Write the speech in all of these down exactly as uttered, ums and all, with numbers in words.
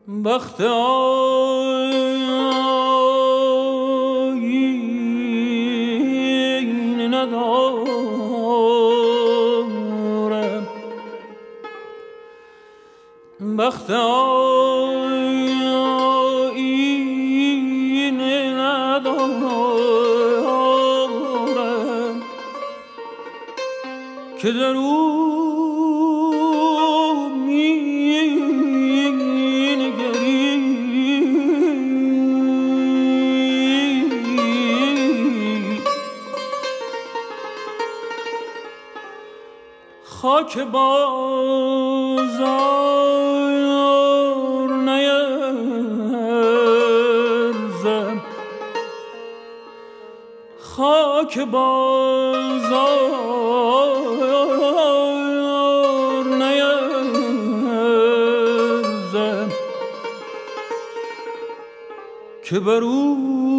بخت آیین ندارم، بخت آیین ندارم که در او خاک بازار نیرزم، خاک بازار نیرزم که بر او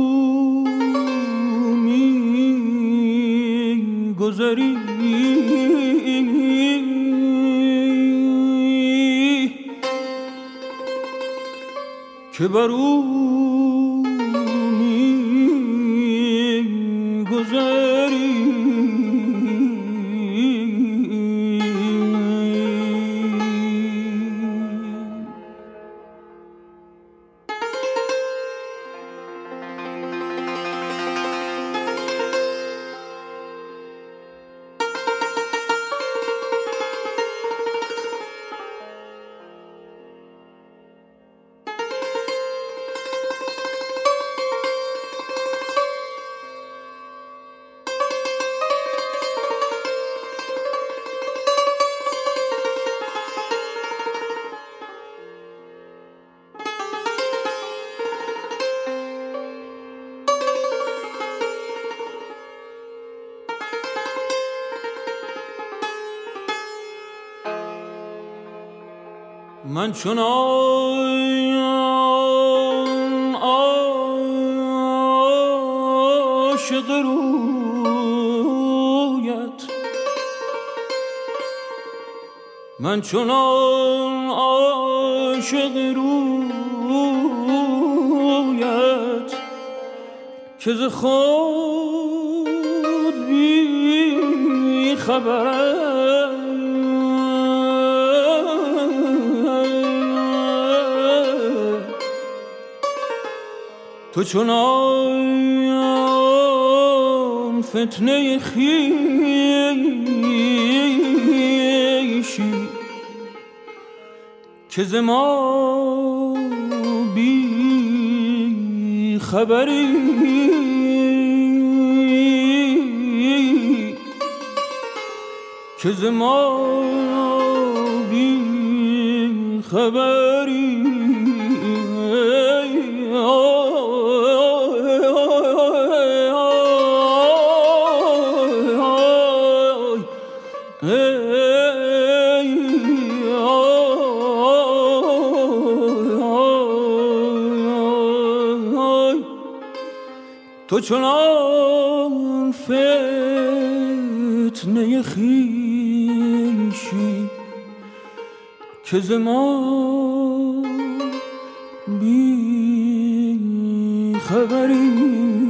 می گذری که بر او می گذری. من چنان عاشق رویت، من چنان عاشق رویت که ز خود بی خبرم، تو چنان فتنه خویشی که ز ما بی خبری، که ز ما بی خبری. تو چنان فتنه خویشی که ز ما بی خبری.